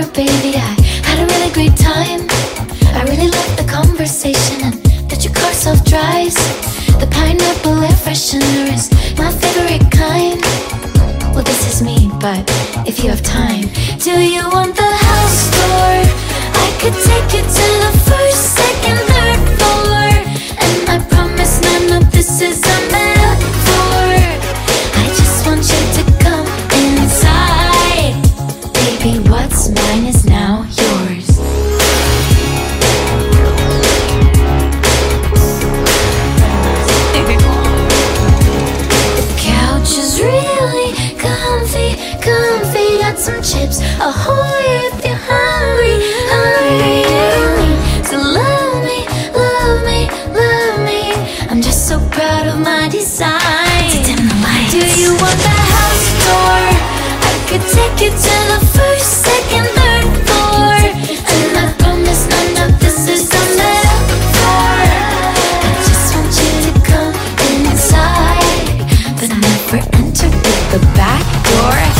baby, I had a really great time. I really liked the conversation and that your car self-drives. The pineapple air freshener is my favorite kind. Well, this is me, but if you have time, do you want the house tour? I could take you to the first, second, third floor, and I promise none of this is a metaphor. I just want you to come inside. Baby, what's mine is now yours. The couch is really comfy, comfy. Got some chips, ahoy if you're hungry, hungry. So love me, love me, love me. I'm just so proud of my design. Dim the lights. Do you want the house tour? I could take you to the first, second, third floor, and I promise none of this is a metaphor. I just want you to come inside, but never enter with the back door.